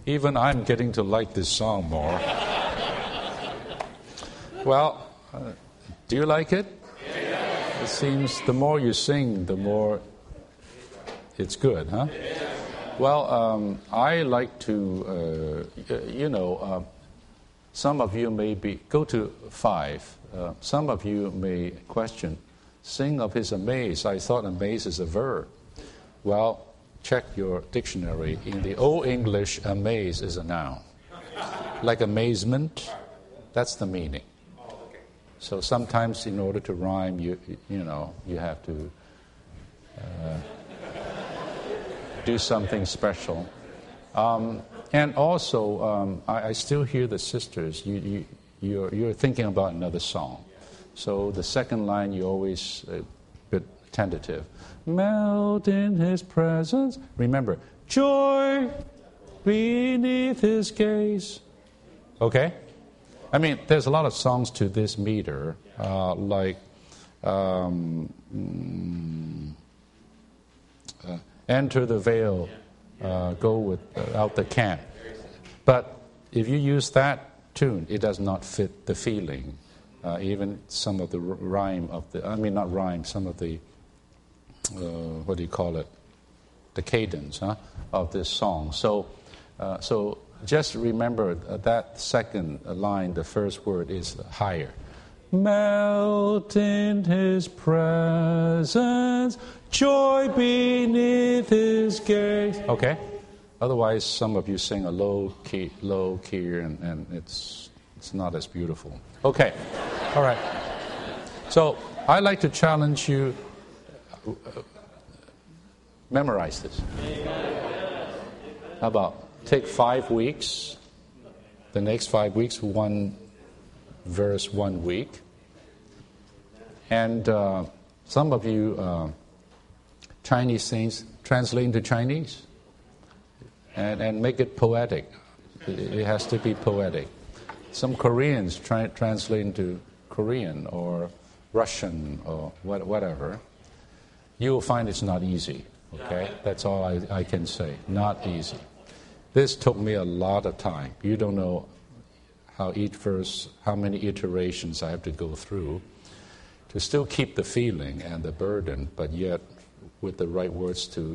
Even I'm getting to like this song more. Well, do you like it? It seems the more you sing, the more it's good, huh? Well, I like to, some of you may go to 5. Some of you may question, sing of his amaze. I thought amaze is a verb. Well, check your dictionary. In the Old English, amaze is a noun. Like amazement, that's the meaning. So sometimes in order to rhyme, you have to do something special. And also, I still hear the sisters. You're thinking about another song. So the second line, you're always a bit tentative. Melt in his presence. Remember, joy beneath his gaze. Okay? I mean, there's a lot of songs to this meter, like Enter the Veil, Go Without the Camp. But if you use that tune, it does not fit the feeling. Even some of the some of the, what do you call it? The cadence of this song. So just remember that second line, the first word is higher. Melt in his presence, joy beneath his gaze. Okay? Otherwise, some of you sing a low key, and it's not as beautiful. Okay. All right. So I like to challenge you. Memorize this. How about take 5 weeks, the next 5 weeks, 1 verse 1 week. And some of you Chinese saints translate into Chinese and make it poetic. It has to be poetic. Some Koreans translate into Korean or Russian or whatever. You will find it's not easy. Okay? That's all I can say. Not easy. This took me a lot of time. You don't know how each verse, how many iterations I have to go through to still keep the feeling and the burden, but yet with the right words to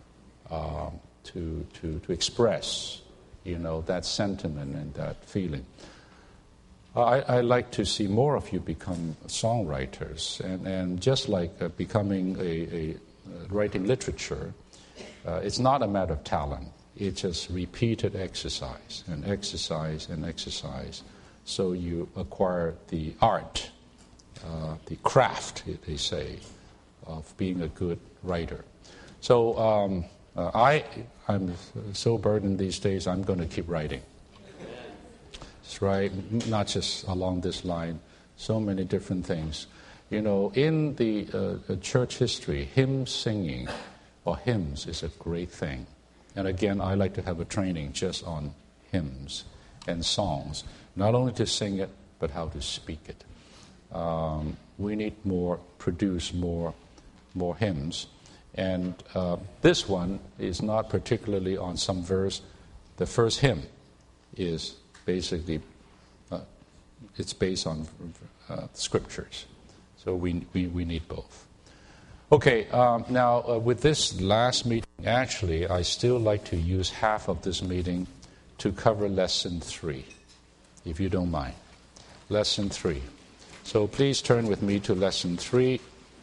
express, that sentiment and that feeling. I like to see more of you become songwriters, and just like becoming a writing literature, it's not a matter of talent. It's just repeated exercise and exercise and exercise. So you acquire the art, the craft, they say, of being a good writer. So I'm so burdened these days, I'm going to keep writing. That's right, not just along this line, so many different things. In the church history, hymn singing or hymns is a great thing. And again, I like to have a training just on hymns and songs, not only to sing it, but how to speak it. We need produce more hymns. And this one is not particularly on some verse. The first hymn is basically, it's based on scriptures. So we need both. Okay, now with this last meeting, actually, I still like to use half of this meeting to cover Lesson 3, if you don't mind. Lesson 3. So please turn with me to Lesson 3.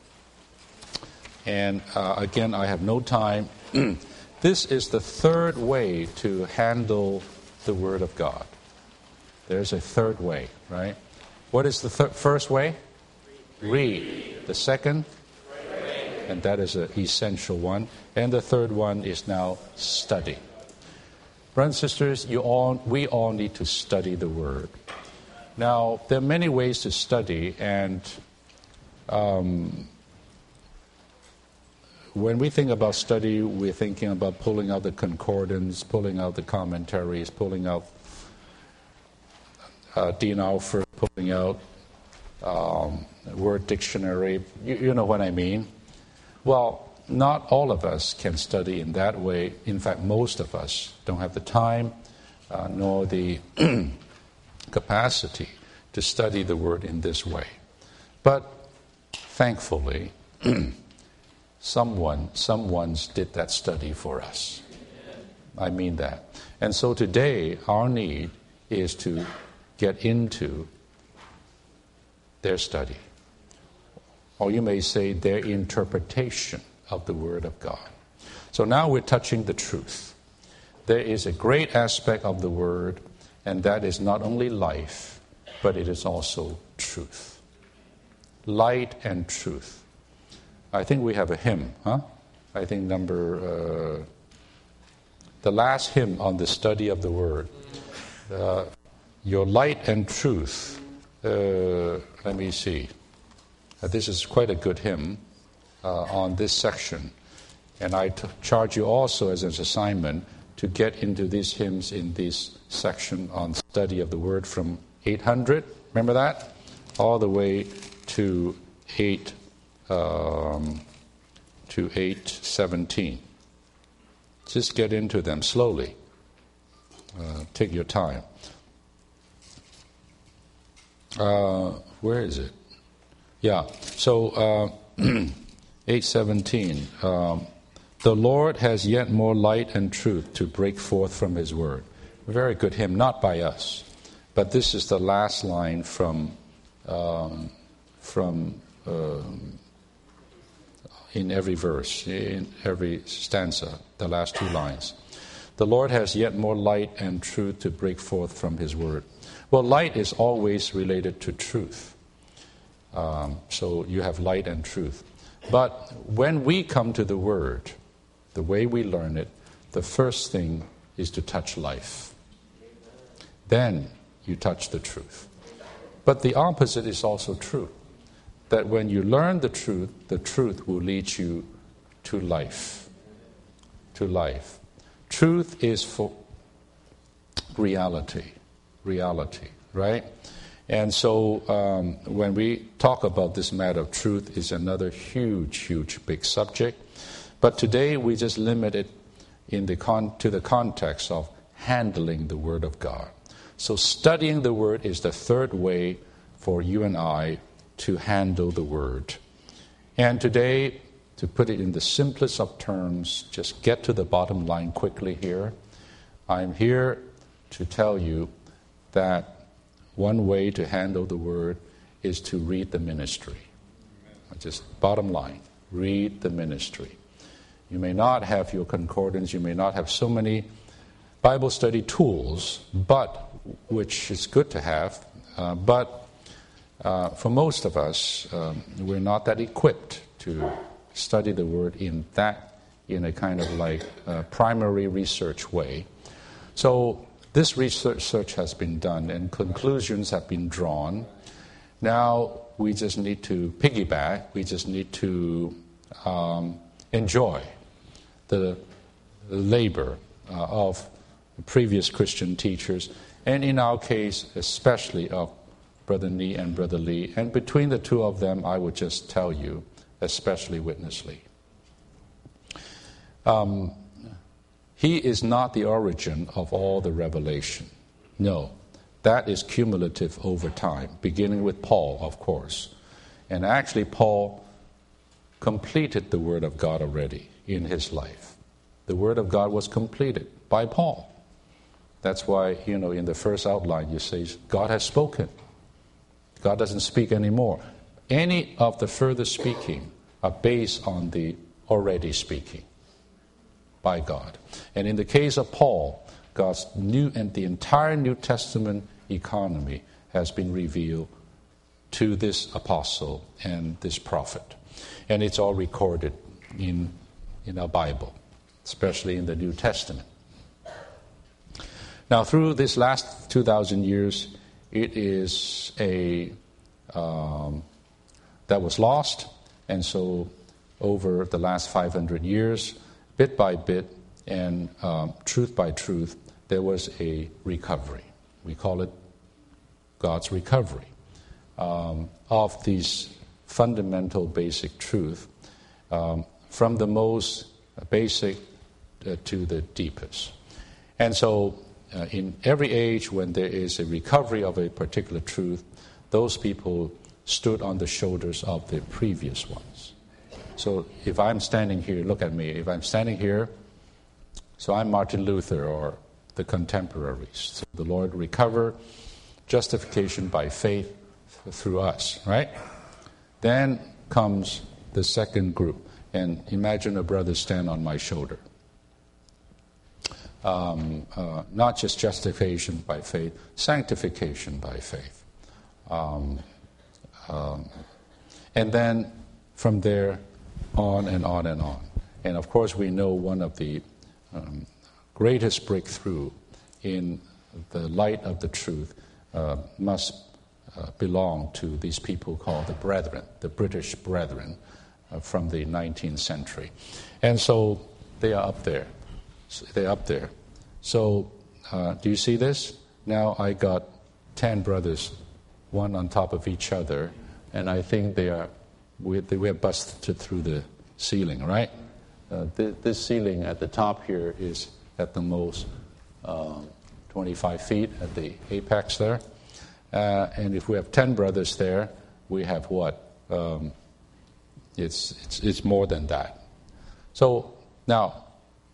And again, I have no time. This is the third way to handle the Word of God. There's a third way, right? What is the first way? Read. The second? And that is an essential one. And the third one is now study. Brothers and sisters, we all need to study the Word. Now, there are many ways to study, and when we think about study, we're thinking about pulling out the concordance, pulling out the commentaries, pulling out Dean Alford, pulling out word dictionary. You know what I mean? Well, not all of us can study in that way. In fact, most of us don't have the time, nor the capacity to study the Word in this way. But thankfully, someone's did that study for us. I mean that. And so today, our need is to get into their study. Or you may say their interpretation of the Word of God. So now we're touching the truth. There is a great aspect of the Word, and that is not only life, but it is also truth. Light and truth. I think we have a hymn, huh? I think the last hymn on the study of the Word. Your light and truth. Let me see. This is quite a good hymn on this section. And I charge you also as an assignment to get into these hymns in this section on study of the Word from 800, remember that? All the way to 817. Just get into them slowly. Take your time. Where is it? Yeah, so 8:17. The Lord has yet more light and truth to break forth from His Word. A very good hymn, not by us, but this is the last line from in every verse, in every stanza, the last two lines. The Lord has yet more light and truth to break forth from His Word. Well, light is always related to truth. So you have light and truth. But when we come to the Word, the way we learn it, the first thing is to touch life. Then you touch the truth. But the opposite is also true. That when you learn the truth will lead you to life. To life. Truth is for reality, right? And so when we talk about this matter of truth is another huge, big subject. But today we just limit it to the context of handling the Word of God. So studying the Word is the third way for you and I to handle the Word. And today, to put it in the simplest of terms, just get to the bottom line quickly here. I'm here to tell you that one way to handle the Word is to read the ministry. Just bottom line, read the ministry. You may not have your concordance, you may not have so many Bible study tools, but which is good to have, but for most of us, we're not that equipped to study the Word in a kind of like primary research way. So this research has been done and conclusions have been drawn. Now we just need to piggyback, we just need to enjoy the labor of previous Christian teachers, and in our case, especially of Brother Nee and Brother Lee. And between the two of them, I would just tell you, especially Witness Lee. He is not the origin of all the revelation. No, that is cumulative over time, beginning with Paul, of course. And actually, Paul completed the Word of God already in his life. The Word of God was completed by Paul. That's why, in the first outline you say, God has spoken. God doesn't speak anymore. Any of the further speaking are based on the already speaking by God. And in the case of Paul, God's the entire New Testament economy has been revealed to this apostle and this prophet. And it's all recorded in our Bible, especially in the New Testament. Now, through this last 2,000 years, it is that was lost, and so over the last 500 years, bit by bit and truth by truth, there was a recovery. We call it God's recovery of these fundamental basic truth from the most basic to the deepest. And so in every age when there is a recovery of a particular truth, those people stood on the shoulders of the previous ones. So if I'm standing here, look at me, if I'm standing here, so I'm Martin Luther or the contemporaries. So the Lord recovered justification by faith through us, right? Then comes the second group. And imagine a brother stand on my shoulder. Not just justification by faith, sanctification by faith. And then from there on and on and on. And of course we know one of the greatest breakthrough in the light of the truth must belong to these people called the Brethren, the British Brethren from the 19th century. And so they are up there. So do you see this? Now I got 10 brothers, one on top of each other, and I think we are busted through the ceiling, right? This ceiling at the top here is at the most 25 feet at the apex there. And if we have 10 brothers there, we have what? It's more than that. So now,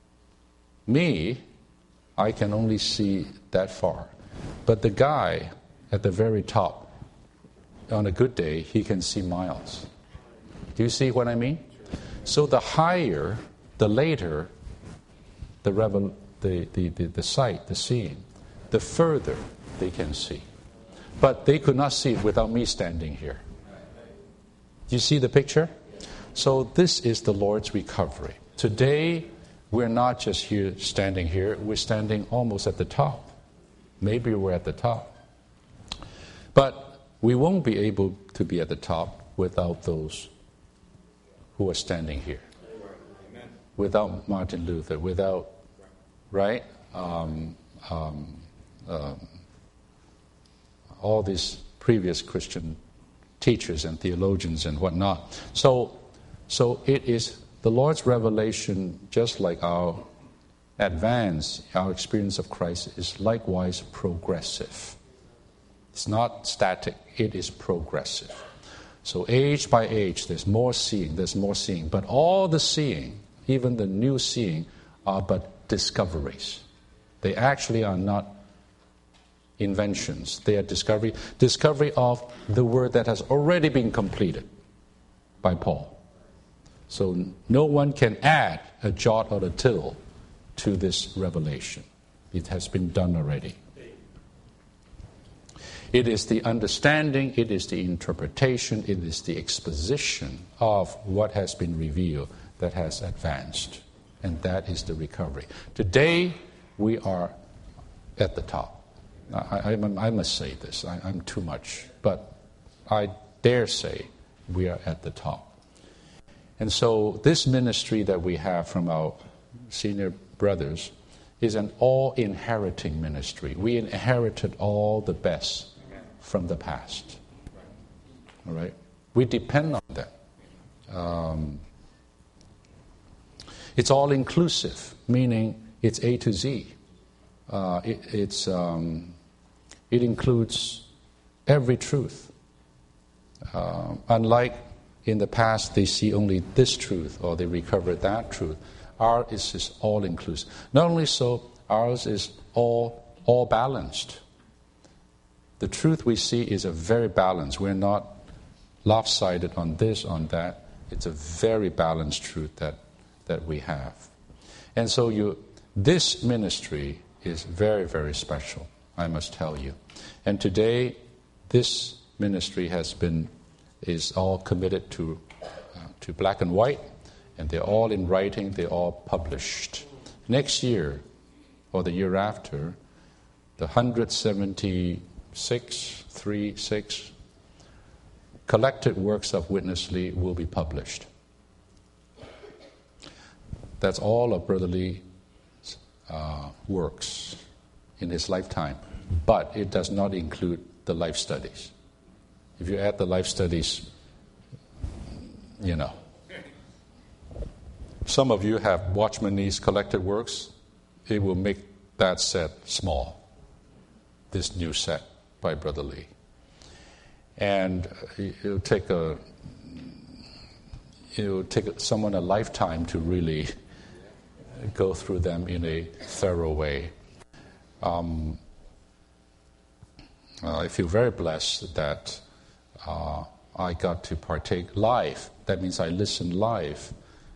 I can only see that far. But the guy at the very top, on a good day, he can see miles. Do you see what I mean? So the higher, the later, the sight, the seeing, the further they can see. But they could not see it without me standing here. Do you see the picture? So this is the Lord's recovery. Today, we're not just here standing here, we're standing almost at the top. Maybe we're at the top. But we won't be able to be at the top without those who are standing here. Without Martin Luther, without, right? All these previous Christian teachers and theologians and whatnot. So it is the Lord's revelation, just like our experience of Christ is likewise progressive. It's not static, it is progressive. So age by age, there's more seeing. But all the seeing, even the new seeing, are but discoveries. They actually are not inventions. They are discovery of the word that has already been completed by Paul. So no one can add a jot or a tittle to this revelation. It has been done already. It is the understanding, it is the interpretation, it is the exposition of what has been revealed that has advanced. And that is the recovery. Today, we are at the top. I must say this, I'm too much, but I dare say we are at the top. And so this ministry that we have from our senior brothers is an all-inheriting ministry. We inherited all the best from the past. All right? We depend on them. It's all-inclusive, meaning it's A to Z. It includes every truth. Unlike in the past, they see only this truth or they recover that truth. Ours is just all-inclusive. Not only so, ours is all balanced. The truth we see is a very balanced. We're not lopsided on this, on that. It's a very balanced truth that we have. And so this ministry is very, very special, I must tell you. And today, this ministry is all committed to black and white, and they're all in writing, they're all published. Next year, or the year after, the 176 collected works of Witness Lee will be published. That's all of Brother Lee's works in his lifetime, but it does not include the life studies. If you add the life studies, Some of you have Watchman Nee's collected works. It will make that set small, this new set by Brother Lee. And it'll take someone a lifetime to really go through them in a thorough way. I feel very blessed that I got to partake live. That means I listened live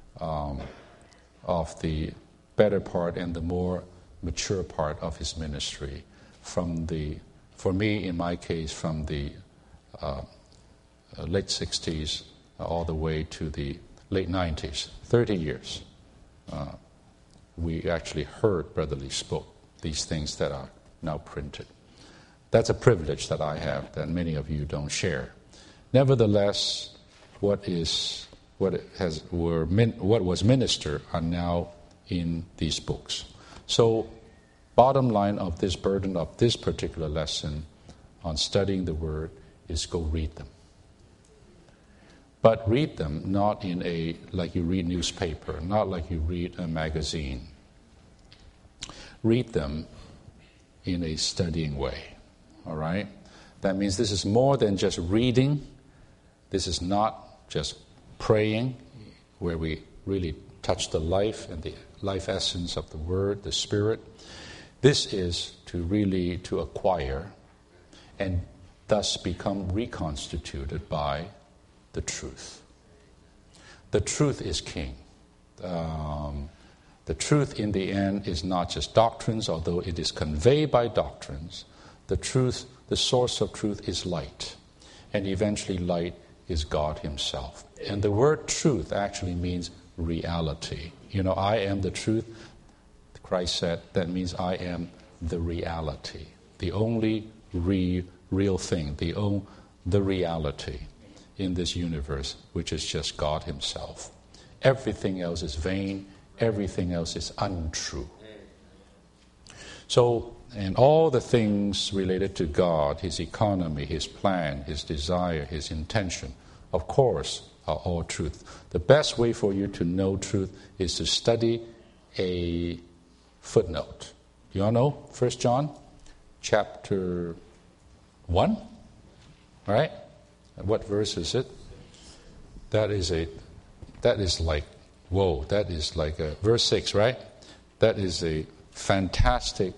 of the better part and the more mature part of his ministry. For me, in my case, from the late 60s all the way to the late 90s, 30 years. We actually heard Brother Lee spoke these things that are now printed. That's a privilege that I have that many of you don't share. Nevertheless, what was ministered are now in these books. So, bottom line of this burden of this particular lesson on studying the Word is go read them. But read them not like you read newspaper, not like you read a magazine. Read them in a studying way, all right? That means this is more than just reading. This is not just praying, where we really touch the life and the life essence of the Word, the Spirit. This is to acquire and thus become reconstituted by the truth. The truth is king. The truth in the end is not just doctrines, although it is conveyed by doctrines. The truth, the source of truth is light. And eventually light is God himself. And the word truth actually means reality. I am the truth. Christ said that means I am the reality. The only real thing, the reality in this universe, which is just God himself. Everything else is vain. Everything else is untrue. So, and all the things related to God, his economy, his plan, his desire, his intention, of course, are all truth. The best way for you to know truth is to study a footnote. You all know 1 John chapter 1? All right? What verse is it? That is like verse 6, right? That is a fantastic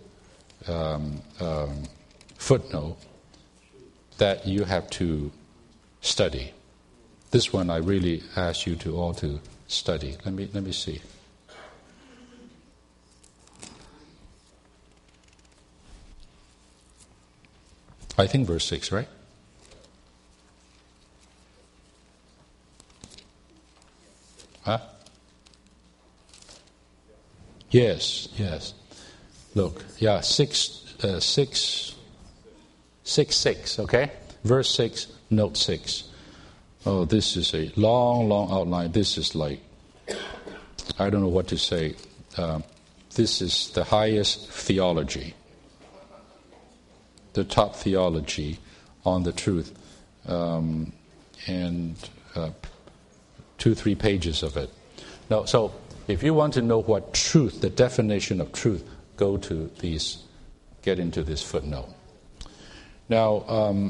footnote that you have to study. This one I really ask you to all to study. Let me see. I think verse 6, right? Huh? Yes. Look, 6, okay? Verse 6, note 6. Oh, this is a long outline. This is like, I don't know what to say. This is the highest theology. The top theology on the truth. And 2-3 pages of it. No, so if you want to know what truth, the definition of truth, get into this footnote. Now,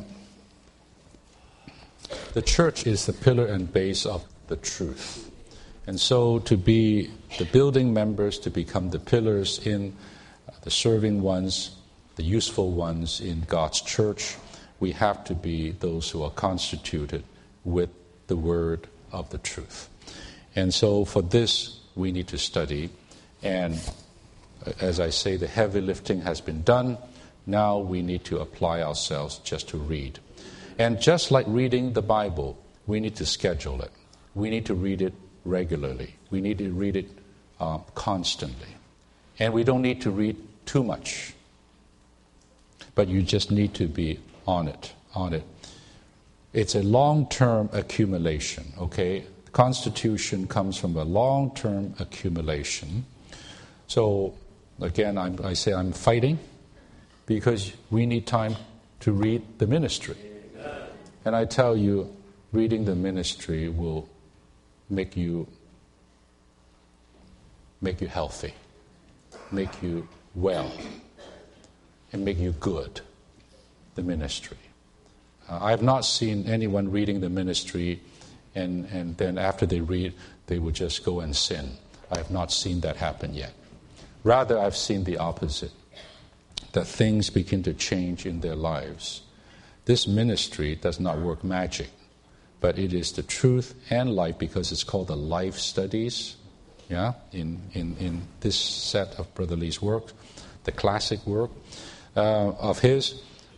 the church is the pillar and base of the truth. And so to be the building members, to become the pillars in the serving ones, the useful ones in God's church, we have to be those who are constituted with the word of the truth. And so for this, we need to study. And as I say, the heavy lifting has been done. Now we need to apply ourselves just to read. And just like reading the Bible, we need to schedule it. We need to read it regularly. We need to read it constantly. And we don't need to read too much. But you just need to be on it. It's a long-term accumulation, okay? The Constitution comes from a long-term accumulation. So, again, I say I'm fighting because we need time to read the ministry. And I tell you, reading the ministry will make you healthy, make you well and make you good, the ministry. I have not seen anyone reading the ministry and then after they read, they would just go and sin. I have not seen that happen yet. Rather, I've seen the opposite, that things begin to change in their lives. This ministry does not work magic, but it is the truth and life, because it's called the Life Studies, in this set of Brother Lee's work, the classic work of his.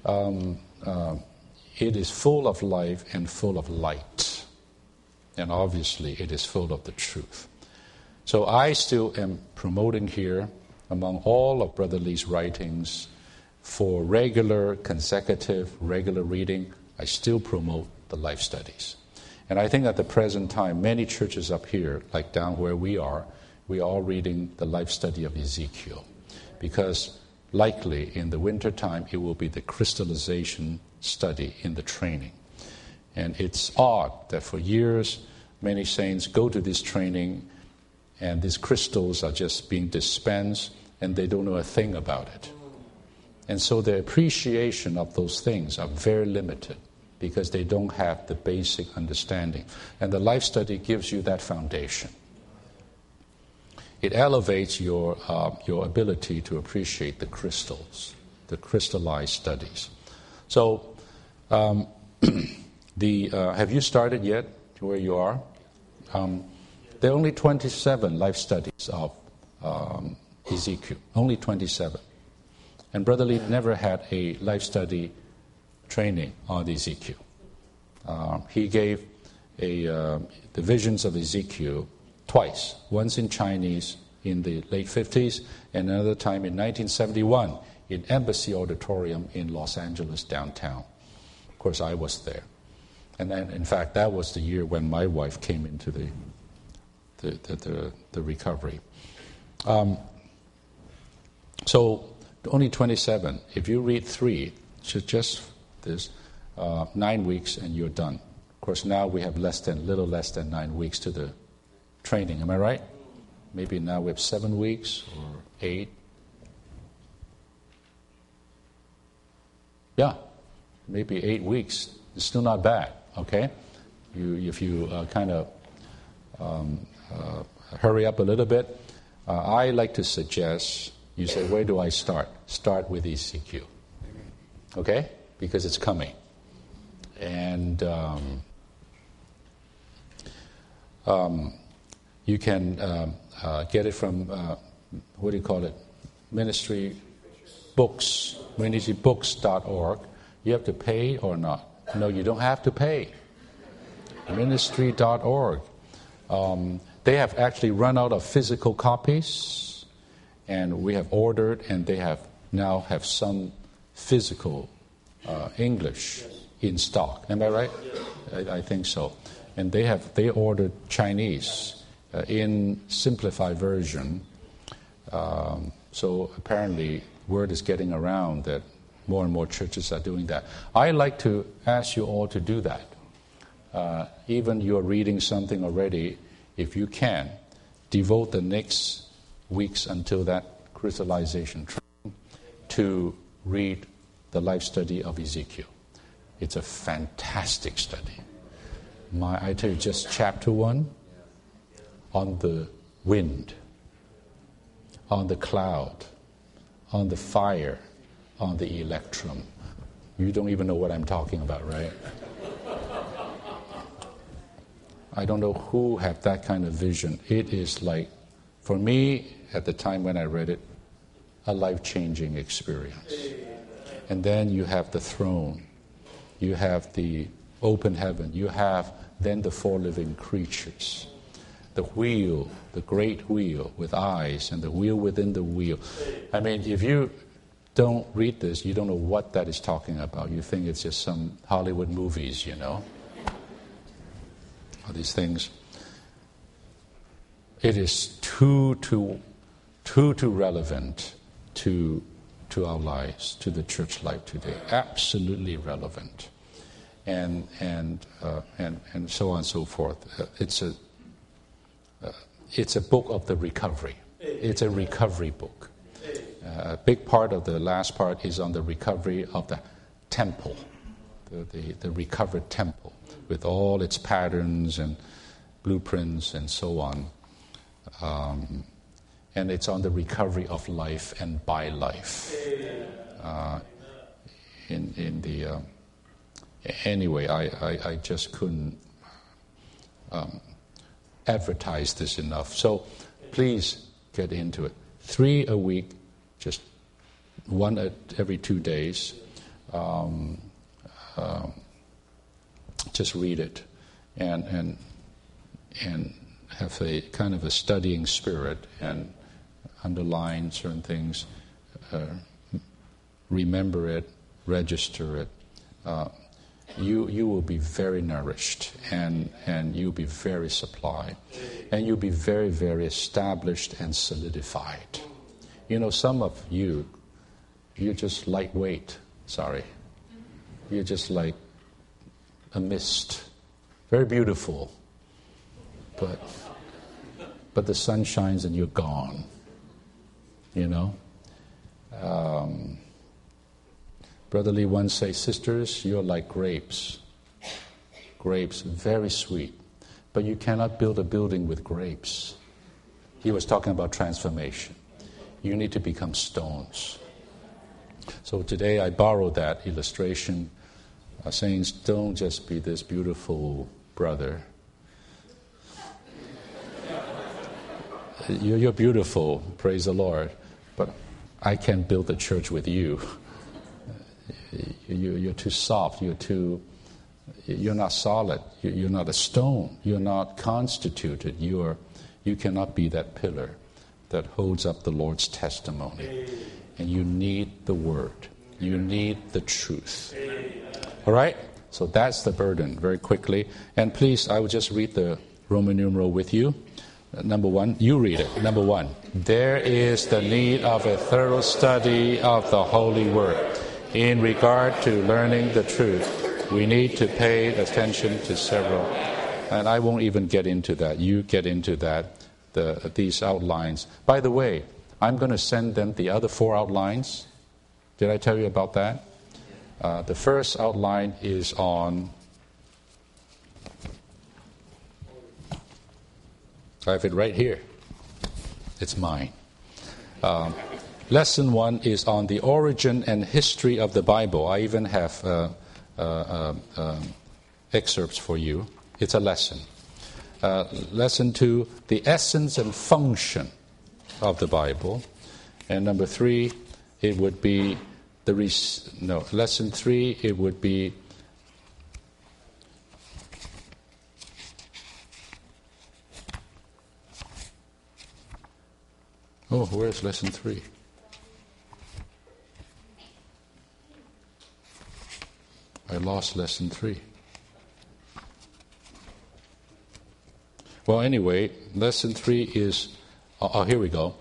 It is full of life and full of light. And obviously it is full of the truth. So I still am promoting here, among all of Brother Lee's writings, for regular, consecutive, regular reading, I still promote the Life Studies. And I think at the present time, many churches up here, like down where we are all reading the Life Study of Ezekiel. Because likely in the winter time, it will be the crystallization study in the training. And it's odd that for years, many saints go to this training and these crystals are just being dispensed and they don't know a thing about it. And so the appreciation of those things are very limited because they don't have the basic understanding. And the Life Study gives you that foundation. It elevates your ability to appreciate the crystals, the crystallized studies. So, have you started yet to where you are? There are only 27 life studies of Ezekiel, only 27. And Brother Lee never had a life study training on Ezekiel. He gave the visions of Ezekiel twice, once in Chinese in the late 50s, and another time in 1971 in Embassy Auditorium in Los Angeles downtown. Of course, I was there. And then, in fact, that was the year when my wife came into the recovery. So, only 27. If you read 3, just this, 9 weeks and you're done. Of course, now we have little less than 9 weeks to the training. Am I right? Maybe now we have 7 weeks or 8. Yeah, maybe 8 weeks. It's still not bad, okay? If you kind of hurry up a little bit. I like to suggest, you say, where do I start? Start with Ezekiel, okay? Because it's coming. And you can get it from, what do you call it? Ministrybooks.org. You have to pay or not? No, you don't have to pay. Ministry.org. They have actually run out of physical copies, and we have ordered, and they now have some physical English in stock. Am I right? I think so. And they ordered Chinese in simplified version. So apparently, word is getting around that more and more churches are doing that. I like to ask you all to do that. Even you're reading something already, if you can, devote the next weeks until that crystallization training to read the life study of Ezekiel. It's a fantastic study. I tell you, just chapter 1, on the wind, on the cloud, on the fire, on the electrum. You don't even know what I'm talking about, right? I don't know who had that kind of vision. It is like, for me, at the time when I read it, a life-changing experience. And then you have the throne. You have the open heaven. You have then the 4 living creatures. The wheel, the great wheel with eyes, and the wheel within the wheel. I mean, if you don't read this, you don't know what that is talking about. You think it's just some Hollywood movies, you know. All these things. It is too relevant to our lives, to the church life today. Absolutely relevant. And so on and so forth. It's a book of the recovery. It's a recovery book. A big part of the last part is on the recovery of the temple, the recovered temple, with all its patterns and blueprints and so on. And it's on the recovery of life and by life. Anyway, I just couldn't advertise this enough. So please get into it. 3 a week, just one every 2 days. Just read it and have a kind of a studying spirit and underline certain things, remember it, register it. You will be very nourished and you'll be very supplied and you'll be very, very established and solidified. You know, some of you're just lightweight. You're just like a mist. Very beautiful. But the sun shines and you're gone. You know? Brother Lee once said, sisters, you're like grapes. Grapes, very sweet. But you cannot build a building with grapes. He was talking about transformation. You need to become stones. So today I borrowed that illustration, saying, don't just be this beautiful brother. You're beautiful, praise the Lord, but I can't build a church with you. You're too soft, you're not solid, you're not a stone, you're not constituted, you cannot be that pillar that holds up the Lord's testimony. And you need the Word. You need the truth. All right? So that's the burden, very quickly. And please, I will just read the Roman numeral with you. Number 1, you read it. Number 1, there is the need of a thorough study of the Holy Word. In regard to learning the truth, we need to pay attention to several. And I won't even get into that. You get into that, these outlines. By the way, I'm going to send them the other 4 outlines. Did I tell you about that? The first outline is on... I have it right here. It's mine. Lesson 1 is on the origin and history of the Bible. I even have excerpts for you. It's a lesson. Lesson 2, the essence and function of the Bible. And number 3, it would be lesson 3, it would be where's lesson 3? I lost lesson 3. Well, anyway, lesson 3 is, here we go.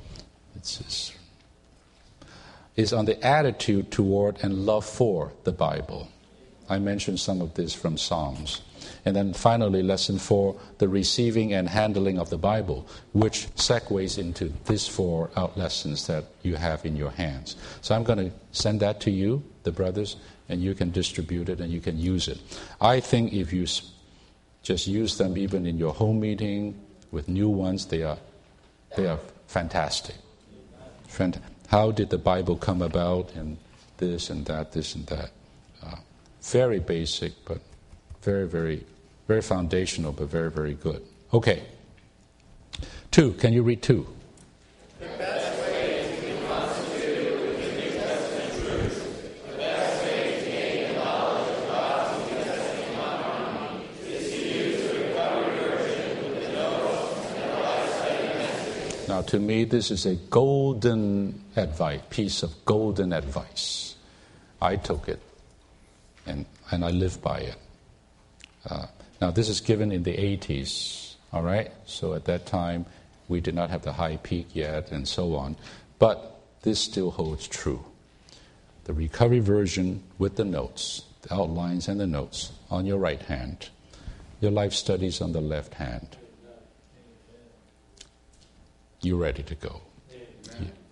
Is on the attitude toward and love for the Bible. I mentioned some of this from Psalms. And then finally, lesson 4, the receiving and handling of the Bible, which segues into these 4 out lessons that you have in your hands. So I'm going to send that to you, the brothers, and you can distribute it and you can use it. I think if you just use them even in your home meeting with new ones, they are fantastic. How did the Bible come about, and this and that, this and that. Very basic, but very, very, very foundational, but very, very good. Okay. 2, can you read 2? The best way to be constituted with the New Testament truth, the best way to gain the knowledge of God's New Testament harmony, is to use the recovery version with the notes and the life-study message. Now, to me, this is a golden piece of golden advice. I took it, and I live by it. Now, this is given in the 80s, all right? So at that time, we did not have the high peak yet and so on. But this still holds true. The recovery version with the notes, the outlines and the notes on your right hand. Your life studies on the left hand. You're ready to go.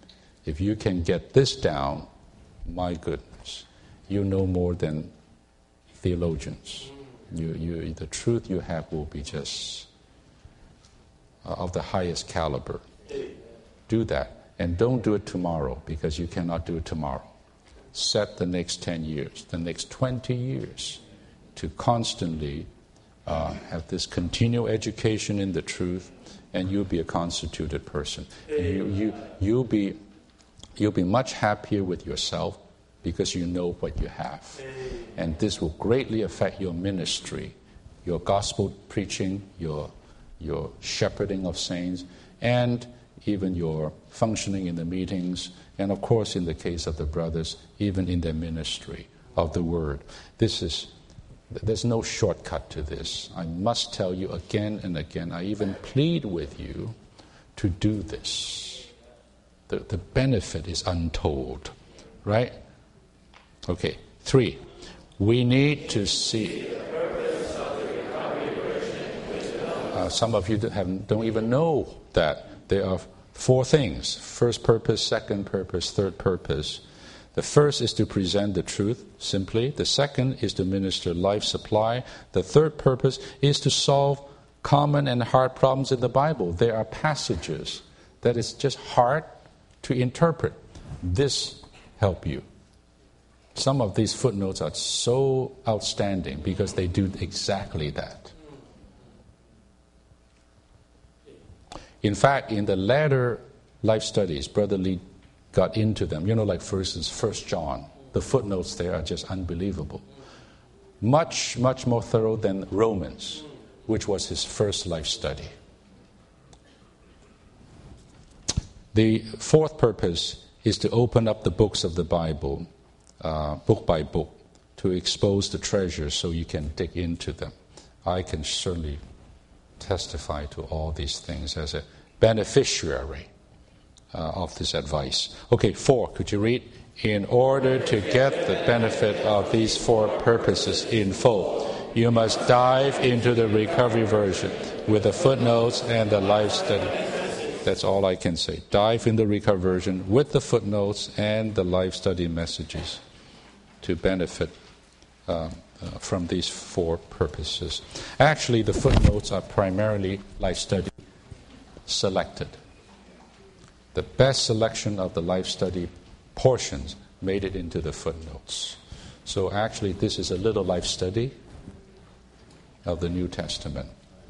If you can get this down, my goodness, you know more than theologians. The truth you have will be just of the highest caliber. Do that. And don't do it tomorrow, because you cannot do it tomorrow. Set the next 10 years, the next 20 years to constantly have this continual education in the truth, and you'll be a constituted person. And you'll be much happier with yourself because you know what you have. And this will greatly affect your ministry, your gospel preaching, your shepherding of saints, and even your functioning in the meetings, and of course in the case of the brothers, even in their ministry of the word. There's no shortcut to this. I must tell you again and again, I even plead with you to do this. The benefit is untold, right? Okay, 3. We need to see. Some of you don't even know that there are 4 things. First purpose, second purpose, third purpose. The first is to present the truth simply. The second is to minister life supply. The third purpose is to solve common and hard problems in the Bible. There are passages that it's just hard to interpret. This help you. Some of these footnotes are so outstanding because they do exactly that. In fact, in the latter life studies, Brother Lee got into them. Like for instance, 1 John. The footnotes there are just unbelievable. Much, much more thorough than Romans, which was his first life study. The fourth purpose is to open up the books of the Bible, book by book, to expose the treasures so you can dig into them. I can certainly testify to all these things as a beneficiary of this advice. Okay, 4, could you read? In order to get the benefit of these 4 purposes in full, you must dive into the recovery version with the footnotes and the life study. That's all I can say. Dive in the recovery version with the footnotes and the life study messages to benefit from these 4 purposes. Actually, the footnotes are primarily life study selected. The best selection of the life study portions made it into the footnotes. So actually, this is a little life study of the New Testament.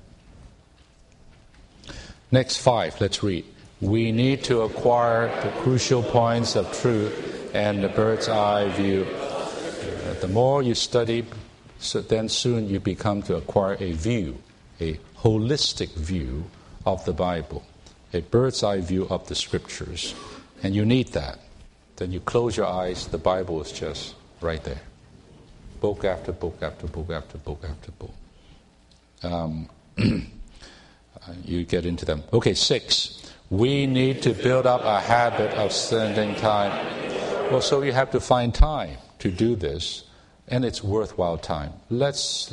Next 5, let's read. We need to acquire the crucial points of truth and the bird's eye view. The more you study, then soon you become to acquire a view, a holistic view of the Bible, a bird's eye view of the Scriptures. And you need that. Then you close your eyes, the Bible is just right there. Book after book after book after book after book. You get into them. Okay, 6. We need to build up a habit of spending time. Well, so you have to find time to do this, and it's worthwhile time. Let's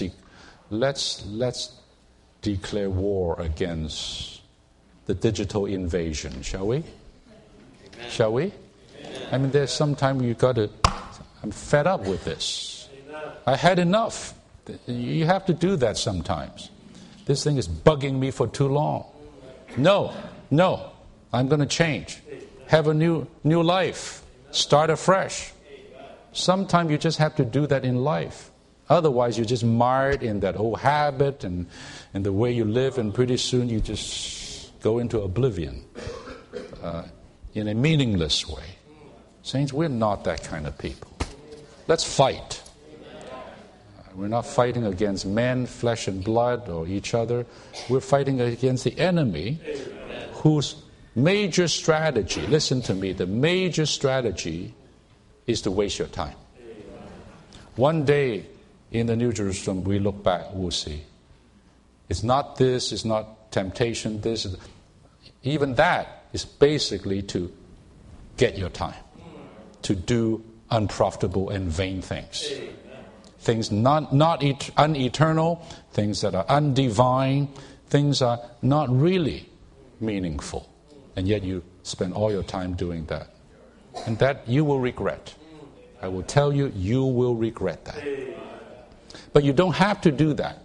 declare war against the digital invasion, shall we? Amen. Shall we? Amen. I mean, there's some time you got to. I'm fed up with this. Amen. I had enough. You have to do that sometimes. This thing is bugging me for too long. No, I'm going to change. Have a new life. Start afresh. Sometimes you just have to do that in life. Otherwise, you're just mired in that old habit and the way you live, and pretty soon you just go into oblivion in a meaningless way. Saints, we're not that kind of people. Let's fight. We're not fighting against men, flesh and blood, or each other. We're fighting against the enemy whose major strategy, listen to me, the major strategy is to waste your time. One day in the New Jerusalem, we look back, we'll see. It's not this, it's not temptation, this. Even that is basically to get your time, to do unprofitable and vain things. Things not uneternal, things that are undivine, things are not really meaningful. And yet you spend all your time doing that. And that you will regret. I will tell you, you will regret that. But you don't have to do that.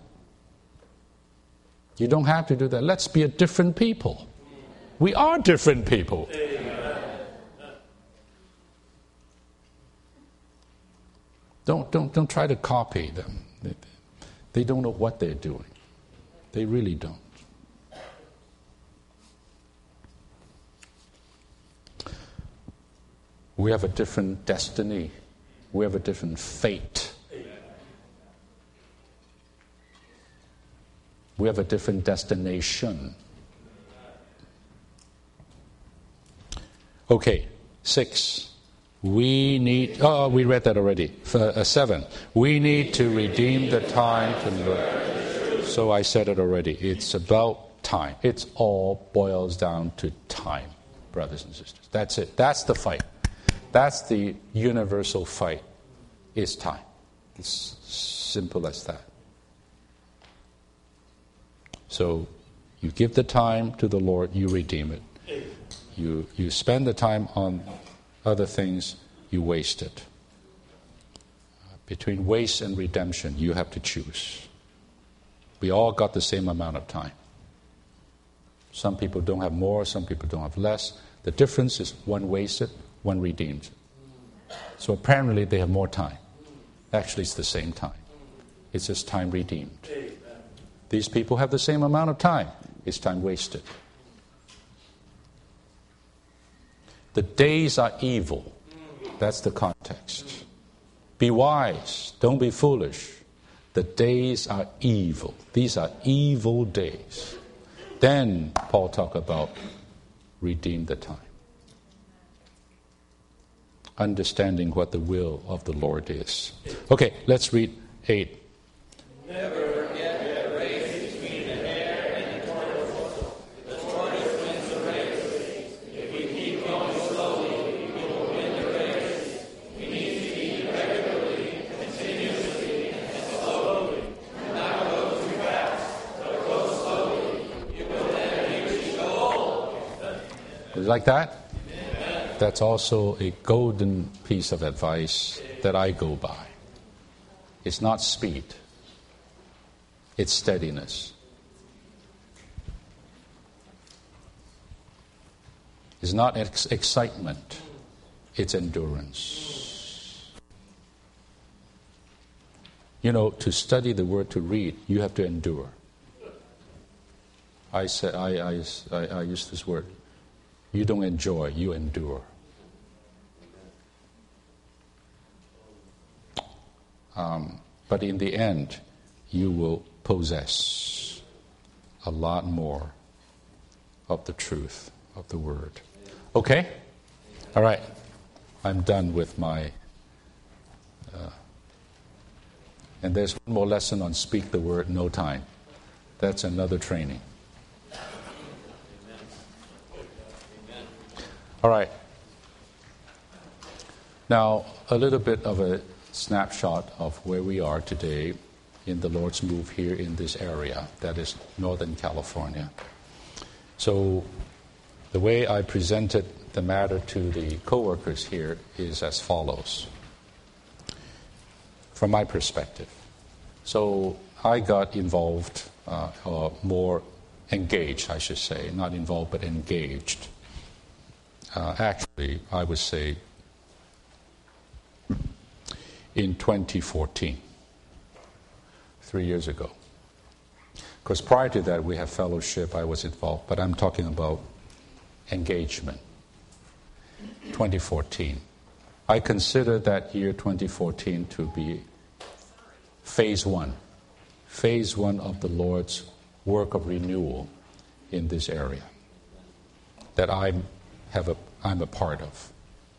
You don't have to do that. Let's be a different people. We are different people. Don't try to copy them. They don't know what they're doing. They really don't. We have a different destiny. We have a different fate. We have a different destination. Okay, 6. We read that already. 7. We need to redeem the time to. So I said it already. It's about time. It all boils down to time, brothers and sisters. That's it. That's the fight. That's the universal fight. Is time. It's simple as that. So you give the time to the Lord, you redeem it. You spend the time on other things, you waste it. Between waste and redemption, you have to choose. We all got the same amount of time. Some people don't have more, some people don't have less. The difference is one wasted, one redeemed. So apparently they have more time. Actually, it's the same time. It's just time redeemed. These people have the same amount of time. It's time wasted. The days are evil. That's the context. Be wise. Don't be foolish. The days are evil. These are evil days. Then Paul talked about redeem the time. Understanding what the will of the Lord is. Okay, let's read 8. Never get a race between the hare and the tortoise. The tortoise wins the race. If we keep going slowly, we will win the race. We need to eat regularly, continuously, and slowly. Not go too fast, but go slowly. You will then reach the goal. You like that? That's also a golden piece of advice that I go by. It's not speed. It's steadiness. It's not excitement. It's endurance. You know, to study the word, to read, you have to endure. I use this word. You don't enjoy, you endure. But in the end, you will possess a lot more of the truth of the word. Okay? All right. I'm done with my... and there's one more lesson on speak the word, no time. That's another training. All right. Now, a little bit of a snapshot of where we are today in the Lord's move here in this area, that is Northern California. So the way I presented the matter to the co-workers here is as follows, from my perspective. So I got involved, or more engaged, I should say, not involved but engaged. Actually, I would say in 2014, 3 years ago. Because prior to that, we have fellowship, I was involved, but I'm talking about engagement. 2014. I consider that year 2014 to be phase 1 of the Lord's work of renewal in this area that I'm a part of.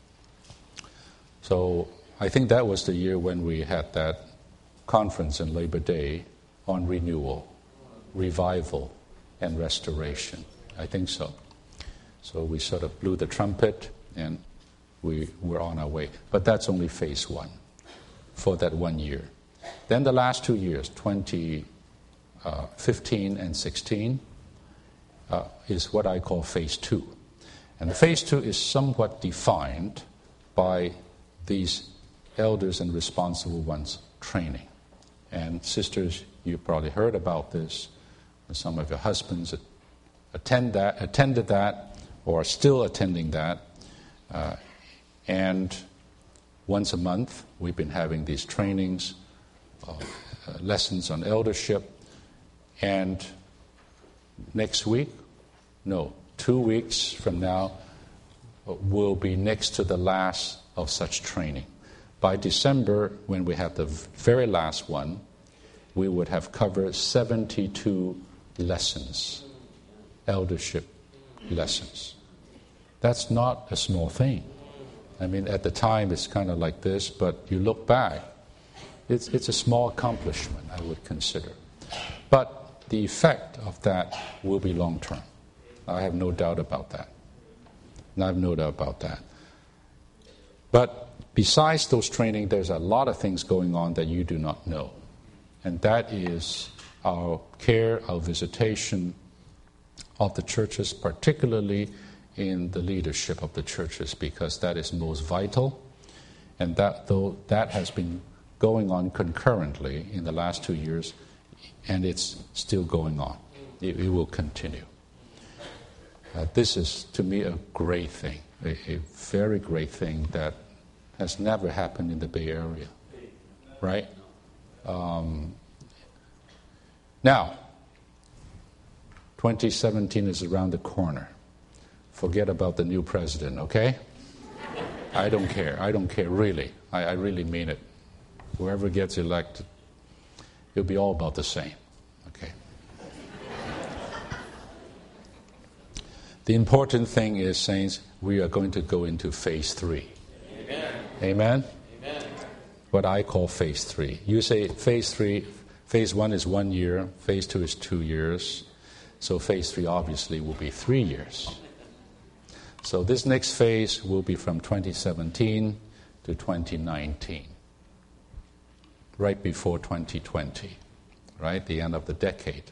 So I think that was the year when we had that conference in Labor Day on renewal, revival, and restoration. I think so. So we sort of blew the trumpet and we were on our way. But that's only phase 1 for that 1 year. Then the last 2 years, 2015 and 16, is what I call phase 2. And phase 2 is somewhat defined by these elders and responsible ones training. And sisters, you probably heard about this. Some of your husbands attended that, or are still attending that. And once a month, we've been having these trainings, lessons on eldership. And next week, 2 weeks from now, will be next to the last of such training. By December, when we have the very last one, we would have covered 72 lessons, eldership lessons. That's not a small thing. I mean, at the time, it's kind of like this, but you look back, it's a small accomplishment, I would consider. But the effect of that will be long-term. I have no doubt about that. But besides those training, there's a lot of things going on that you do not know. And that is our care, our visitation of the churches, particularly in the leadership of the churches, because that is most vital. And that has been going on concurrently in the last 2 years, and it's still going on. It will continue. This is, to me, a great thing, a very great thing that has never happened in the Bay Area, right? Now, 2017 is around the corner. Forget about the new president, okay? I don't care, really. I really mean it. Whoever gets elected, it'll be all about the same, okay? The important thing is, saints, we are going to go into phase 3. Amen? Amen? What I call phase 3. You say phase 3, phase 1 is 1 year, phase 2 is 2 years. So phase 3 obviously will be 3 years. So this next phase will be from 2017 to 2019. Right before 2020, right? The end of the decade.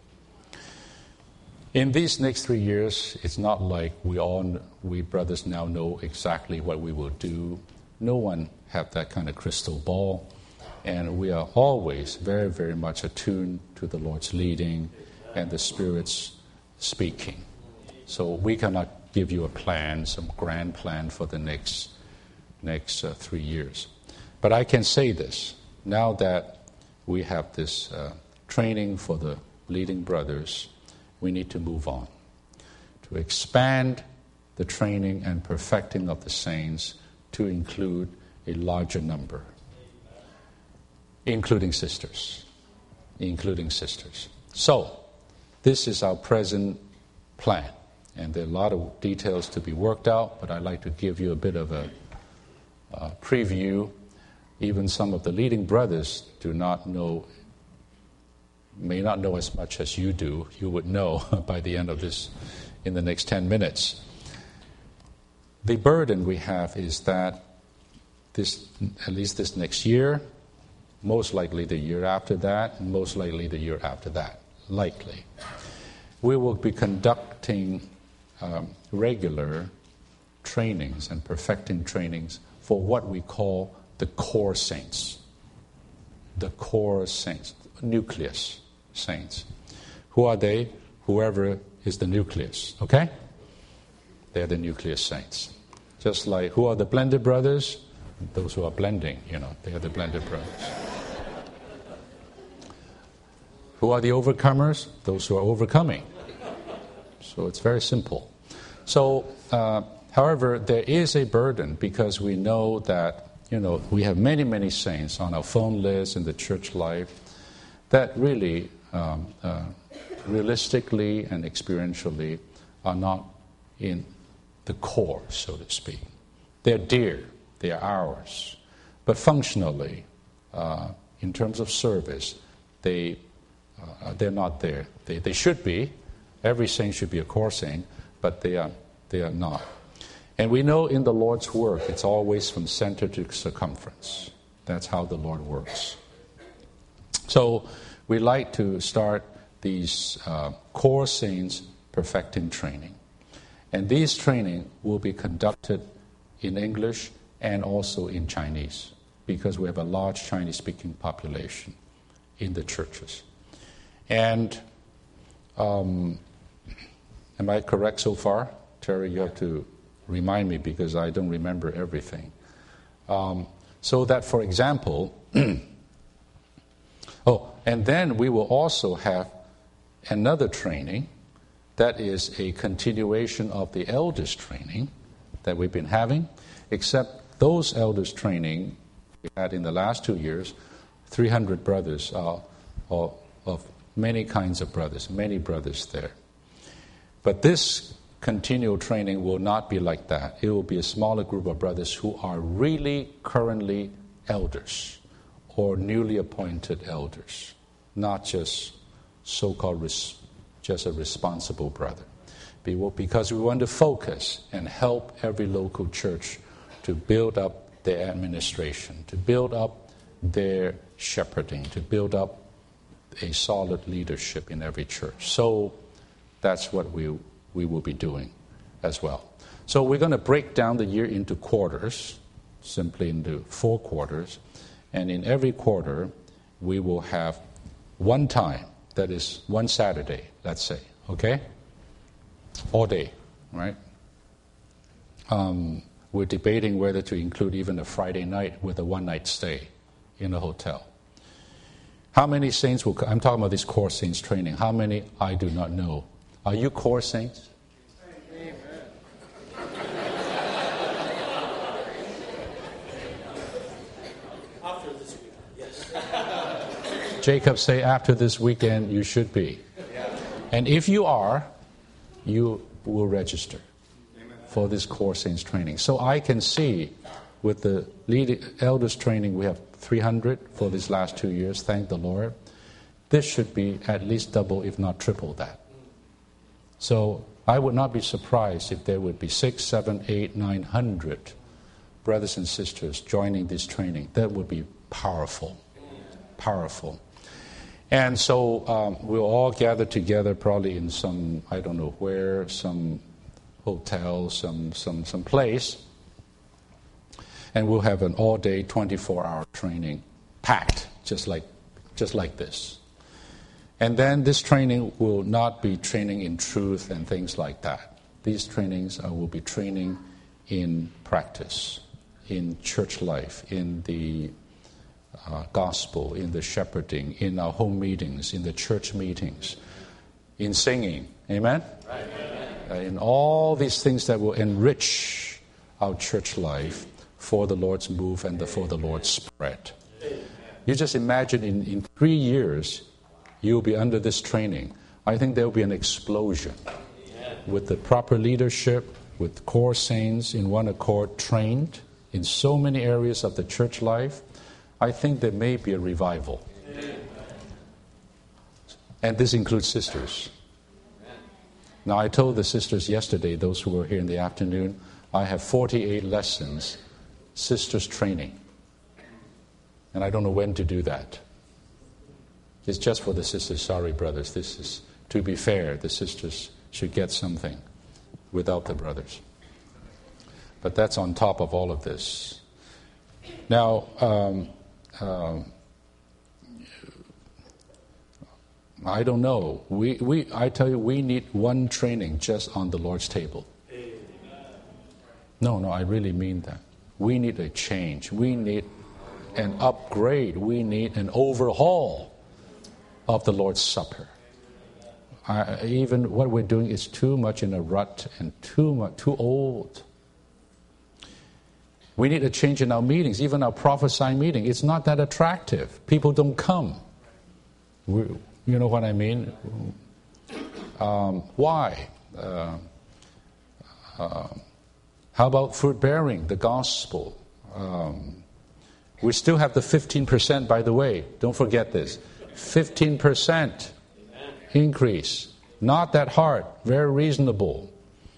In these next 3 years, it's not like we brothers now know exactly what we will do. No one have that kind of crystal ball. And we are always very, very much attuned to the Lord's leading and the Spirit's speaking. So we cannot give you a plan, some grand plan for the next 3 years. But I can say this, now that we have this training for the leading brothers, we need to move on, to expand the training and perfecting of the saints to include a larger number, including sisters. So, this is our present plan. And there are a lot of details to be worked out, but I'd like to give you a bit of a preview. Even some of the leading brothers may not know as much as you do. You would know by the end of this, in the next 10 minutes. The burden we have is that at least this next year, most likely the year after that, and most likely the year after that, likely, we will be conducting regular trainings and perfecting trainings for what we call the core saints. The core saints, nucleus saints. Who are they? Whoever is the nucleus, okay? They're the nucleus saints. Just like, who are the blended brothers? Those who are blending, they are the blended brothers. Who are the overcomers? Those who are overcoming. So it's very simple. So, however, there is a burden because we know that, we have many, many saints on our phone list in the church life that really, realistically and experientially are not in the core, so to speak. They're dear, they are ours. But functionally, in terms of service, they're not there. They should be. Every saint should be a core saint, but they are not. And we know in the Lord's work, it's always from center to circumference. That's how the Lord works. So we like to start these core saints perfecting training. And these training will be conducted in English and also in Chinese, because we have a large Chinese-speaking population in the churches. And am I correct so far? Terry, you have to remind me because I don't remember everything. So that, for example, and then we will also have another training that is a continuation of the elders training that we've been having, except those elders training we had in the last 2 years, 300 brothers of many kinds of brothers, many brothers there. But this continual training will not be like that. It will be a smaller group of brothers who are really currently elders or newly appointed elders, not just so-called just a responsible brother. Because we want to focus and help every local church to build up their administration, to build up their shepherding, to build up a solid leadership in every church. So that's what we will be doing as well. So we're going to break down the year into quarters, simply into 4 quarters. And in every quarter, we will have one time, that is one Saturday, let's say, okay? All day, right? We're debating whether to include even a Friday night with a one-night stay in a hotel. How many saints will come? I'm talking about this core saints training. How many? I do not know. Are you core saints? Amen. After this weekend, yes. Jacob say after this weekend you should be. And if you are, you will register for this core saints training. So I can see with the elders training, we have 300 for these last 2 years, thank the Lord. This should be at least double, if not triple that. So I would not be surprised if there would be 600, 700, 800, 900 brothers and sisters joining this training. That would be powerful, powerful. And so we'll all gather together probably in some, I don't know where, some hotel, some place. And we'll have an all-day, 24-hour training, packed, just like this. And then this training will not be training in truth and things like that. These trainings will be training in practice, in church life, in the gospel, in the shepherding, in our home meetings, in the church meetings, in singing. Amen? Amen. In all these things that will enrich our church life for the Lord's move and for the Lord's spread. Amen. You just imagine in 3 years, you'll be under this training. I think there will be an explosion. Amen. With the proper leadership, with core saints in one accord trained in so many areas of the church life. I think there may be a revival. Amen. And this includes sisters. Amen. Now, I told the sisters yesterday, those who were here in the afternoon, I have 48 lessons, sisters training. And I don't know when to do that. It's just for the sisters. Sorry, brothers. This is, to be fair, the sisters should get something without the brothers. But that's on top of all of this. Now, I don't know. I tell you, we need one training just on the Lord's table. No, I really mean that. We need a change. We need an upgrade. We need an overhaul of the Lord's Supper. Even what we're doing is too much in a rut and too old. We need a change in our meetings, even our prophesying meeting. It's not that attractive. People don't come. You know what I mean? Why? How about fruit bearing, the gospel? We still have the 15%, by the way. Don't forget this. 15% increase. Not that hard. Very reasonable.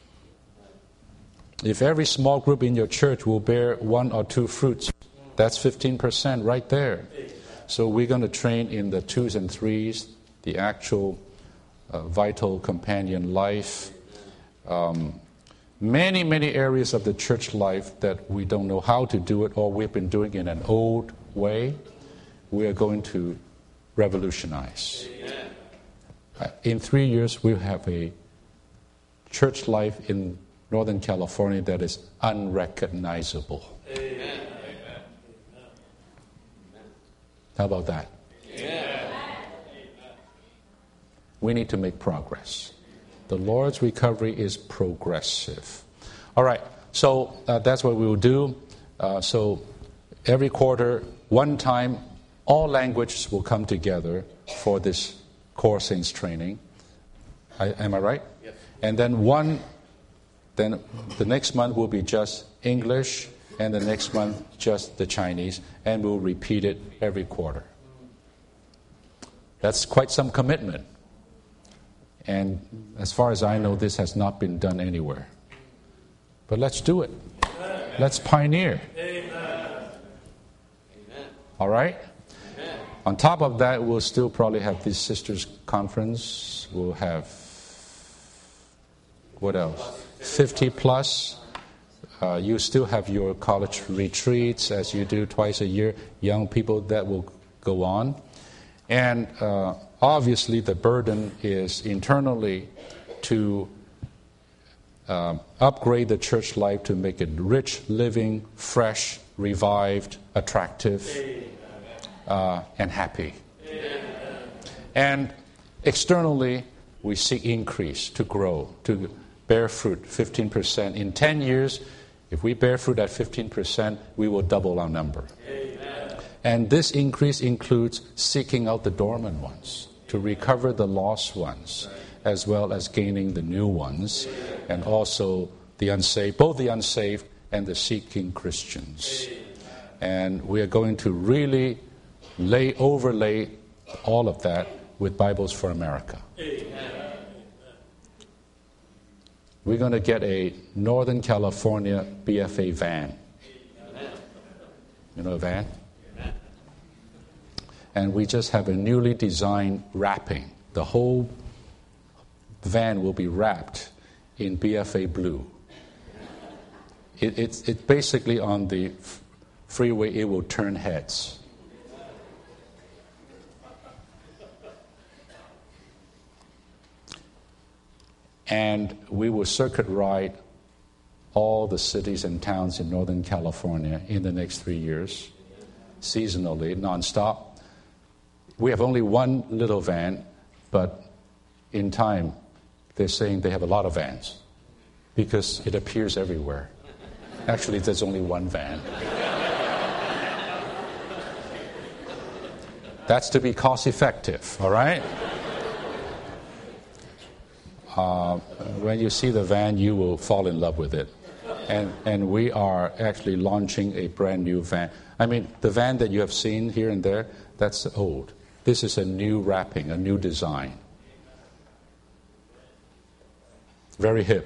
If every small group in your church will bear 1 or 2 fruits, that's 15% right there. So we're going to train in the 2s and 3s, the actual vital companion life, many, many areas of the church life that we don't know how to do it, or we've been doing it in an old way, we are going to revolutionize. In 3 years, we'll have a church life in Northern California that is unrecognizable. Amen. How about that? Amen. We need to make progress. The Lord's recovery is progressive. All right, so that's what we will do. So every quarter, one time, all languages will come together for this Core Saints training. Am I right? Yes. And then the next month will be just English, and the next month just the Chinese, and we'll repeat it every quarter. That's quite some commitment. And as far as I know, this has not been done anywhere. But let's do it. Amen. Let's pioneer. Amen. All right? Amen. On top of that, we'll still probably have this sisters conference. We'll have, what else? 50 plus. You still have your college retreats as you do twice a year. Young people, that will go on. And obviously the burden is internally to upgrade the church life to make it rich, living, fresh, revived, attractive, and happy. And externally, we seek increase, to grow, to bear fruit 15%. In 10 years, if we bear fruit at 15%, we will double our number. Amen. And this increase includes seeking out the dormant ones, to recover the lost ones, as well as gaining the new ones, and also the unsaved, both the unsaved and the seeking Christians. And we are going to really overlay all of that with Bibles for America. We're going to get a Northern California BFA van. You know a van? And we just have a newly designed wrapping. The whole van will be wrapped in BFA blue. It's basically on the freeway, it will turn heads. And we will circuit ride all the cities and towns in Northern California in the next 3 years, seasonally, nonstop. We have only one little van, but in time, they're saying they have a lot of vans because it appears everywhere. Actually, there's only one van. That's to be cost effective, all right? When you see the van, you will fall in love with it. And we are actually launching a brand new van. I mean, the van that you have seen here and there, that's old. This is a new wrapping, a new design. Very hip.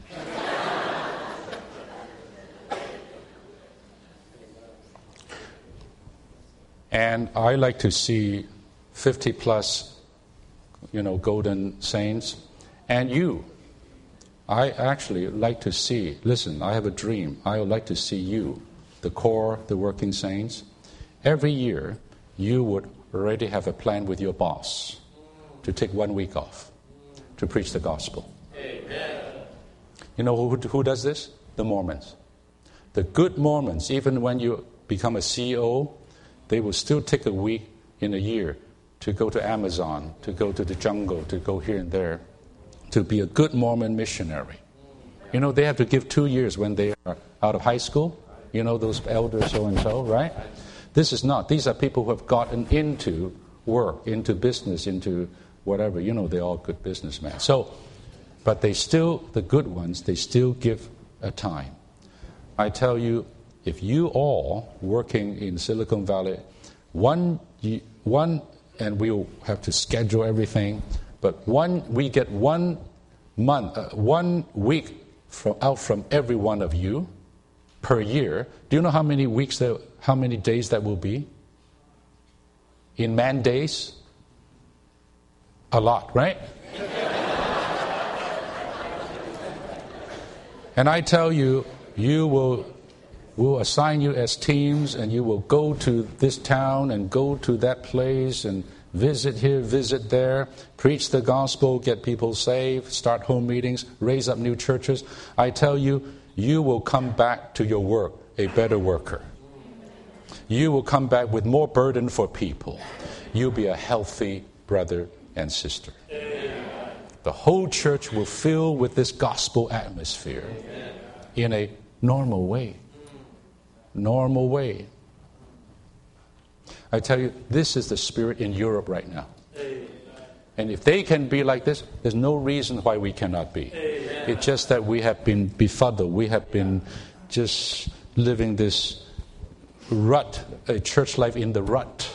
And I like to see 50 plus, golden saints. And you, I actually like to see, listen, I have a dream. I would like to see you, the core, the working saints. Every year, you would already have a plan with your boss to take 1 week off to preach the gospel. Amen. You know who does this? The Mormons. The good Mormons, even when you become a CEO, they will still take a week in a year to go to Amazon, to go to the jungle, to go here and there, to be a good Mormon missionary. They have to give 2 years when they are out of high school. Those elders so-and-so, right? This is not. These are people who have gotten into work, into business, into whatever. They're all good businessmen. So, but the good ones, they still give a time. I tell you, if you all working in Silicon Valley, one, and we'll have to schedule everything, but we get 1 month, 1 week out from every one of you per year. Do you know how many days that will be? In man days? A lot, right? And I tell you, we'll assign you as teams, and you will go to this town and go to that place and visit here, visit there, preach the gospel, get people saved, start home meetings, raise up new churches. I tell you, you will come back to your work a better worker. You will come back with more burden for people. You'll be a healthy brother and sister. The whole church will fill with this gospel atmosphere in a normal way. Normal way. I tell you, this is the spirit in Europe right now. And if they can be like this, there's no reason why we cannot be. It's just that we have been befuddled. We have been just living this rut, a church life in the rut.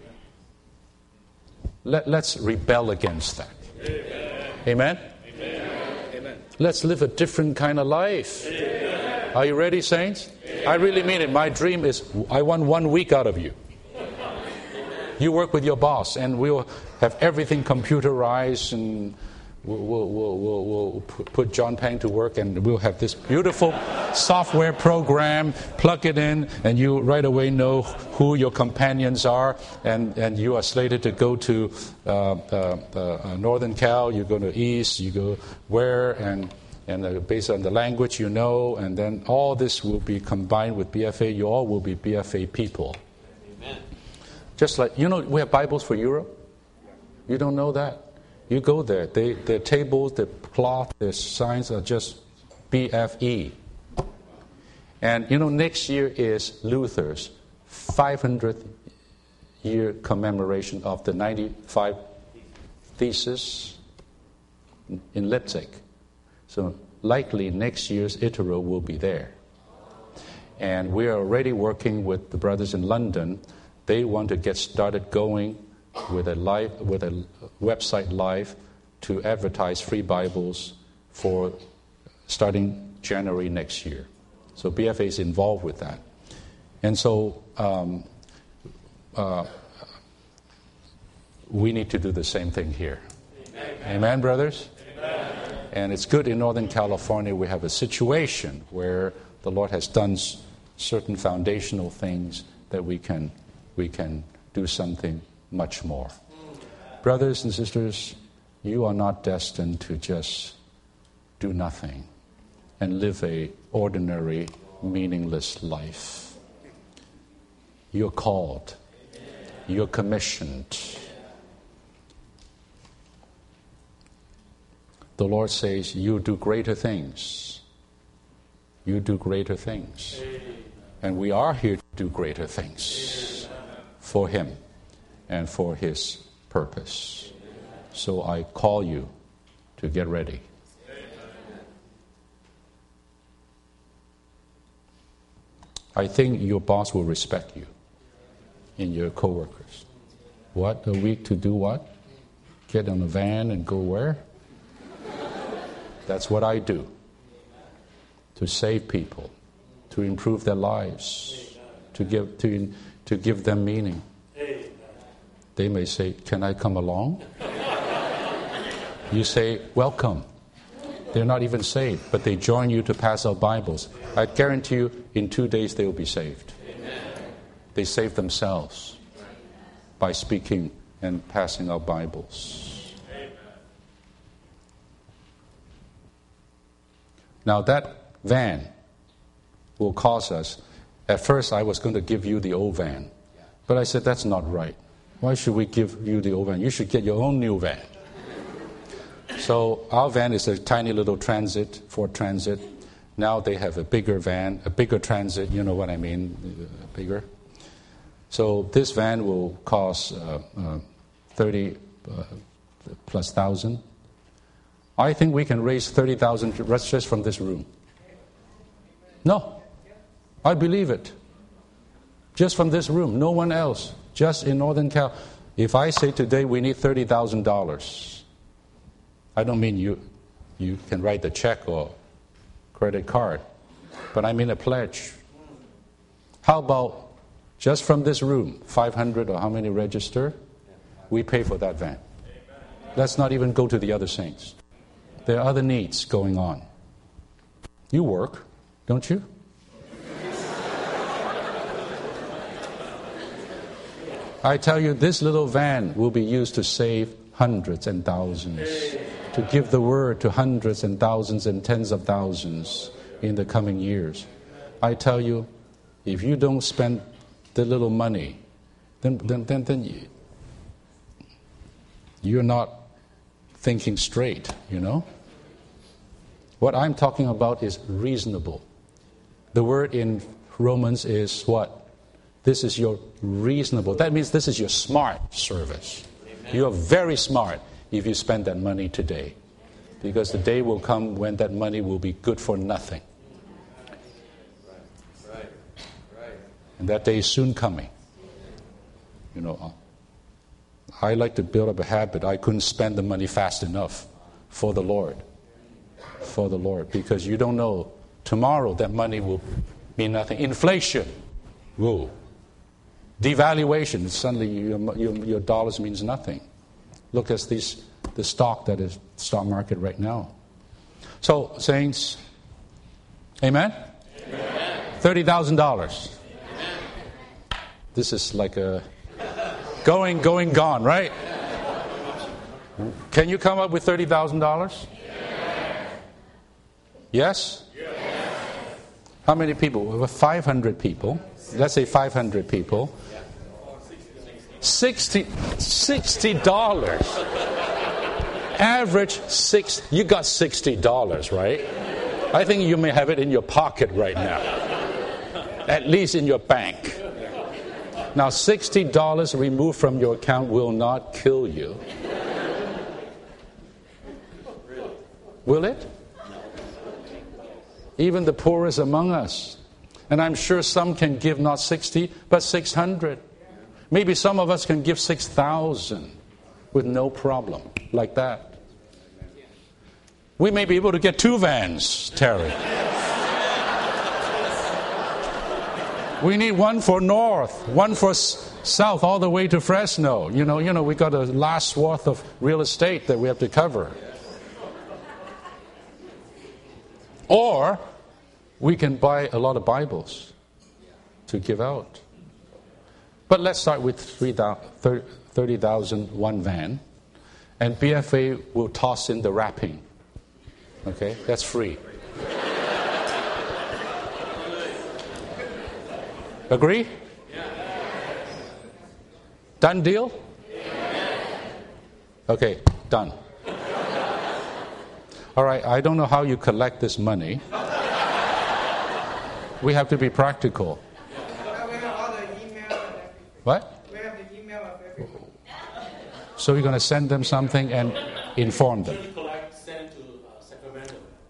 Let's rebel against that. Amen? Amen? Let's live a different kind of life. Are you ready, saints? I really mean it. My dream is I want 1 week out of you. You work with your boss, and we'll have everything computerized, and we'll put John Pang to work, and we'll have this beautiful software program, plug it in, and you right away know who your companions are, and you are slated to go to Northern Cal, you go to East, you go where, and based on the language you know, and then all this will be combined with BFA. You all will be BFA people. Amen. Just like, we have Bibles for Europe. You don't know that? You go there. Their tables, their cloth, their signs are just BFE. And next year is Luther's 500th year commemoration of the 95 Thesis in Leipzig. So likely next year's Itero will be there. And we are already working with the brothers in London. They want to get started going with a website live to advertise free Bibles for starting January next year. So BFA is involved with that. And so we need to do the same thing here. Amen, brothers? Amen. And it's good in Northern California we have a situation where the Lord has done certain foundational things that we can do something much more. Brothers and sisters, you are not destined to just do nothing and live a ordinary, meaningless life. You're called. You're commissioned. The Lord says, you do greater things. You do greater things. And we are here to do greater things for Him and for His purpose. So I call you to get ready. I think your boss will respect you and your co-workers. What, a week to do what? Get on a van and go where? That's what I do. To save people, to improve their lives, to give them meaning. They may say, "Can I come along?" You say, "Welcome." They're not even saved, but they join you to pass out Bibles. I guarantee you, in 2 days they will be saved. They save themselves by speaking and passing out Bibles. Now that van will cost us. At first I was going to give you the old van. But I said, that's not right. Why should we give you the old van? You should get your own new van. So our van is a tiny little Transit, Ford Transit. Now they have a bigger van, a bigger Transit, you know what I mean, bigger. So this van will cost 30 plus thousand. I think we can raise 30,000 just from this room. No, I believe it. Just from this room, no one else. Just in Northern Cal. If I say today we need $30,000, I don't mean you can write the check or credit card, but I mean a pledge. How about just from this room, 500 or how many register? We pay for that van. Let's not even go to the other saints. There are other needs going on. You work, don't you? I tell you, this little van will be used to save hundreds and thousands, to give the word to hundreds and thousands and tens of thousands in the coming years. I tell you, if you don't spend the little money, then you're not thinking straight, you know? What I'm talking about is reasonable. The word in Romans is what? This is your reasonable. That means this is your smart service. Amen. You are very smart if you spend that money today. Because the day will come when that money will be good for nothing. Right. And that day is soon coming. You know, I like to build up a habit. I couldn't spend the money fast enough for the Lord. For the Lord. Because you don't know, tomorrow that money will mean nothing. Inflation. Whoa. Devaluation, suddenly your dollars means nothing. Look at the stock that is stock market right now. So, saints, amen? Amen. $30,000. This is like a going, gone, right? Can you come up with $30,000? Yes? How many people? We have 500 people. Let's say 500 people. $60. Average you got $60, right? I think you may have it in your pocket right now. At least in your bank. Now $60 removed from your account will not kill you. Will it? Even the poorest among us. And I'm sure some can give not 60, but 600. Maybe some of us can give 6,000 with no problem, like that. We may be able to get 2 vans, Terry. We need one for north, one for south, all the way to Fresno. You know, we got a last swath of real estate that we have to cover. Or we can buy a lot of Bibles to give out. But let's start with 30,000 one van, and BFA will toss in the wrapping. Okay, that's free. Agree? Done deal? Okay, done. All right, I don't know how you collect this money. We have to be practical. What? We have the email of everything. So you're going to send them something and inform them. Send to Sacramento.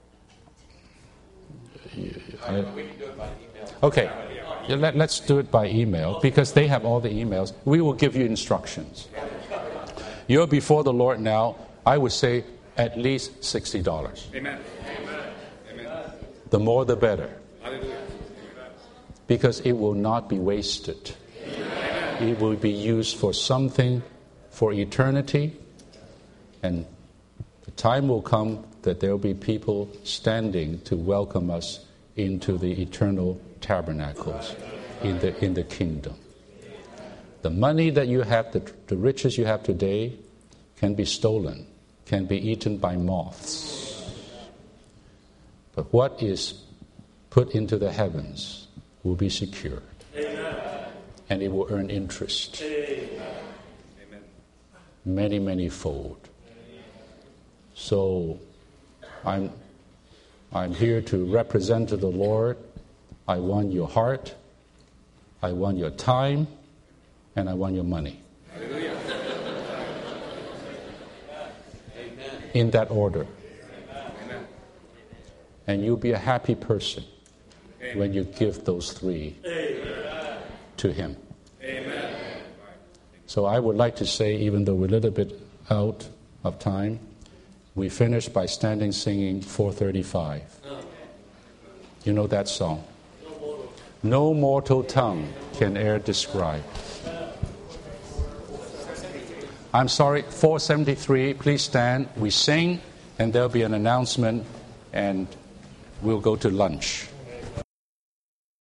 We can do it by email. Okay. Let's do it by email because they have all the emails. We will give you instructions. You're before the Lord now. I would say at least $60. Amen. The more the better. Hallelujah. Because it will not be wasted. It will be used for something for eternity, and the time will come that there will be people standing to welcome us into the eternal tabernacles in the kingdom. The money that you have, the riches you have today, can be stolen, can be eaten by moths. But what is put into the heavens will be secured. And it will earn interest. Many, many fold. So I'm here to represent to the Lord. I want your heart, I want your time, and I want your money. In that order. And you'll be a happy person when you give those 3 to Him. Amen. So I would like to say, even though we're a little bit out of time, we finish by standing singing 435. You know that song? No mortal tongue can e'er describe. I'm sorry, 473, please stand. We sing, and there'll be an announcement, and we'll go to lunch.